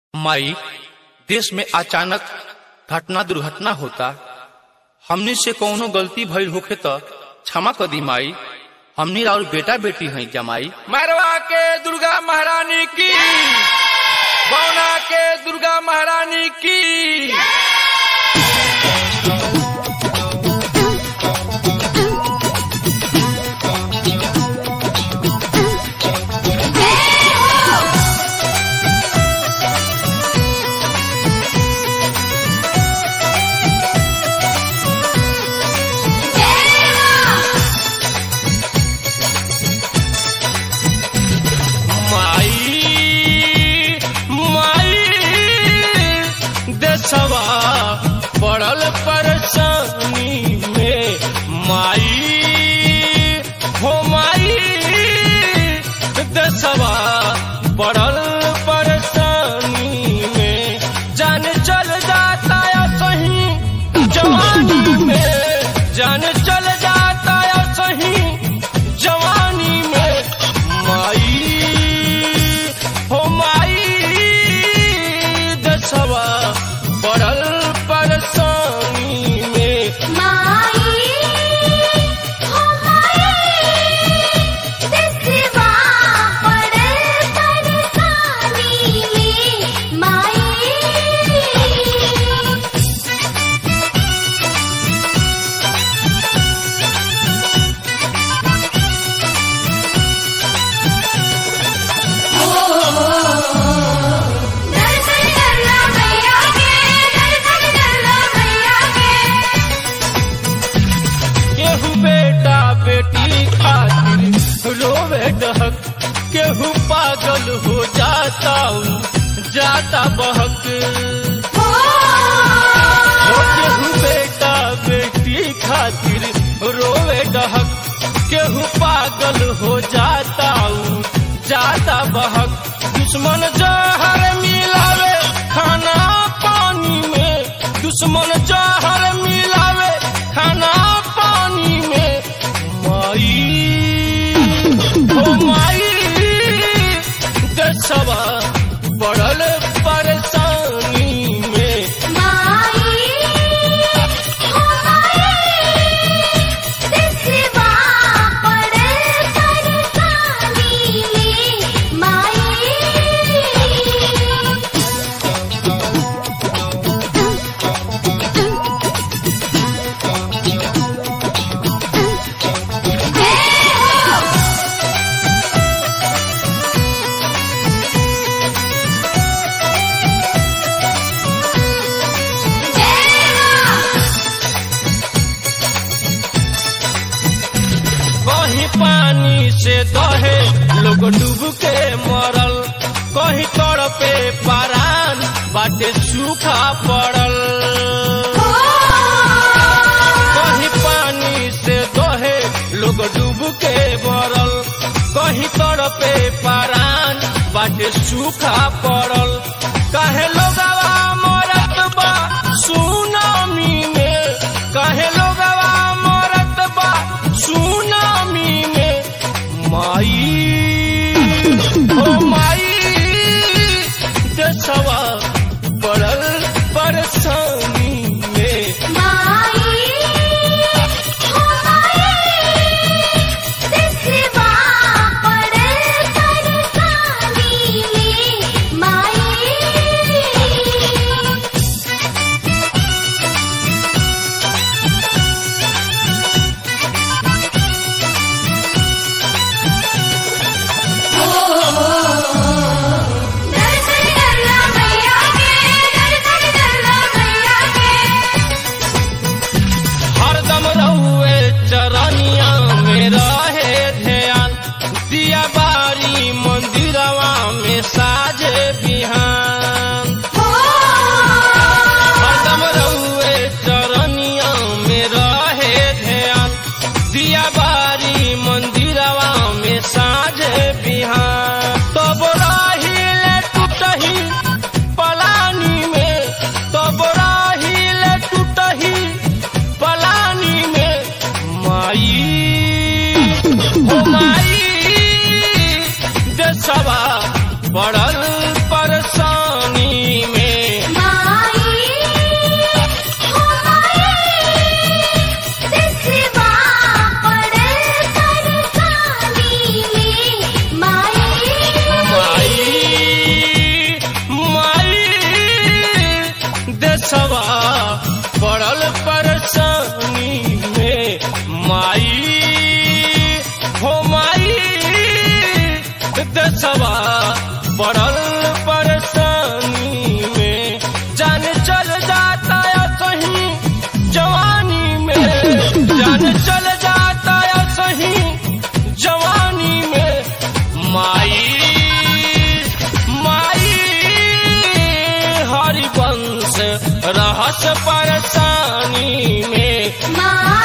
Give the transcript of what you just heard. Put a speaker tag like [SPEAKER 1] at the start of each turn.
[SPEAKER 1] माई, देश में अचानक घटना दुर्घटना होता। हमनी से कौनो गलती भइल होखे त क्षमा कर दी माई। हमनी और बेटा बेटी हैं जमाई।
[SPEAKER 2] मरवा के दुर्गा महारानी की, बौना के दुर्गा महारानी की।
[SPEAKER 1] देशवा पड़ल परेशानी में माई हो माई, देशवा पड़ल परेशानी में जान चल जाता है सही जवानी में, जान चल जाता है सही जवानी में माई हो माई, देशवा पड़ल परेशानी में
[SPEAKER 3] माई हो माई, देशवा पड़ल परेशानी में माई।
[SPEAKER 1] बेटा बेटी खातिर रोवे डहक, केहू पागल हो जाता जाता बहक। केहू बेटा बेटी खातिर रोवे डहक, केहू पागल हो जाता जाता बहक। दुश्मन जहर मिलावे खाना पानी में, दुश्मन जहर मिलावे खाना पानी में माई हो माई, देशवा पड़ल परेशानी में
[SPEAKER 3] माई हो माई, देशवा पड़ल परेशानी में माई।
[SPEAKER 1] कहीं पानी से दहे लोग डूब के मरल, कहीं तड़पे परान बाटे सूखा पड़ल। कहीं पानी से दहे लोग डूब के मरल, कहीं तड़पे परान बाटे सूखा पड़ल। काहे लोगवा मरत बा सुनामी में, काहे लोगवा मरत बा सुनामी में माई हो माई, देशवा पड़ल परेशानी में
[SPEAKER 3] माई हो माई, देशवा पड़ल परेशानी में माई। दर्शन करला मैया के, दर्शन करला मैया
[SPEAKER 4] देशवा पड़ल परेशानी में माई हो माई देशवा पड़ल परेशानी में जान चल जाता है कहीं जवानी में जान चल जाता है कहीं जवानी में माई माई हरिवंश रहस परेशानी में
[SPEAKER 3] माई